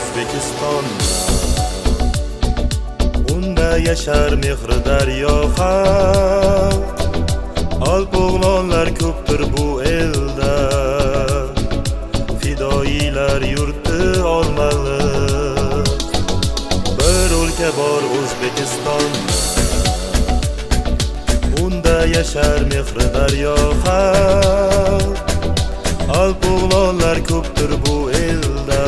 O'zbekistonda, unda yashar mehri daryo xalq. Alp o'g'lonlar ko'pdir bu elda, fidoyilar yurti olmaliq. Bir o'lka bor O'zbekistonda, unda yashar mehri daryo xalq. Alp o'g'lonlar ko'pdir bu elda,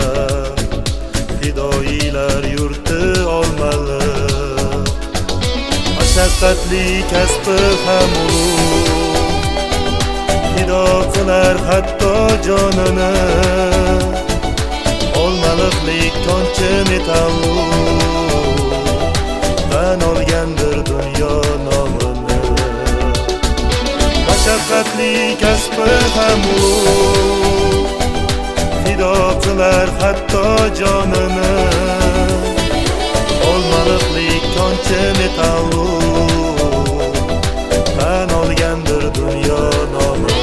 fidoyilar yurti olmaliq. Mashaqqatli kasbi ham ulug', fido qilar hatto jonini. Olmaliqlik konchi metallurg, tan olgandir dunyo nomini. Mashaqqatli kasbi ham ulug', fido qilar hatto jonini. Olmaliqlik konchi metallurg, tan olgandir dunyo nomini.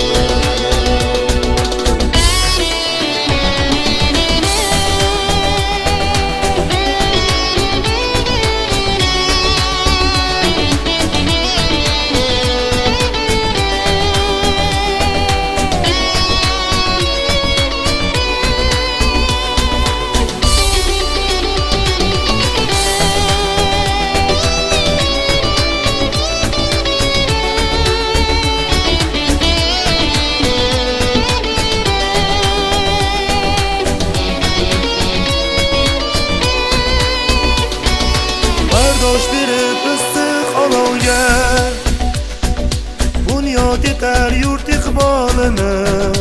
Bardosh berib issiq olovga, bunyod etar yurt iqbolini.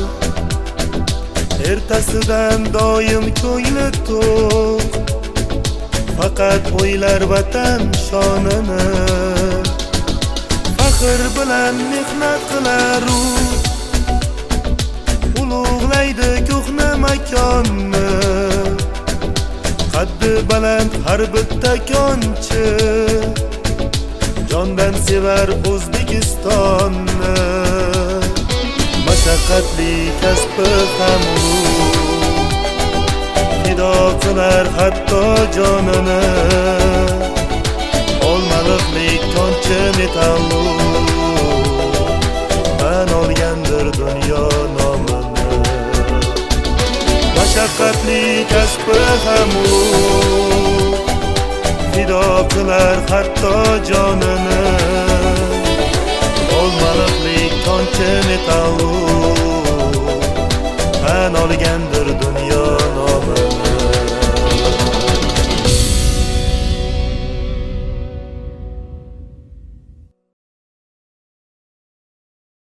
Ertasidan doim ko'ngli to'q, faqat o'ylar vatan shonini. Faxr bilan mehnat qilar u, ulug'laydi ko'hna makonni. Qaddi baland har bitta konchi, jondan sevar O'zbekistonni. Mashaqqatli kasbi ham ulug', fido qilar hatto jonini. Olmaliqlik konchi metallurg, tan olgandir dunyo nomini. Mashaqqatli kasbi ham ulug', fido qilar hatto jonini. Olmaliqlik konchi metallurg,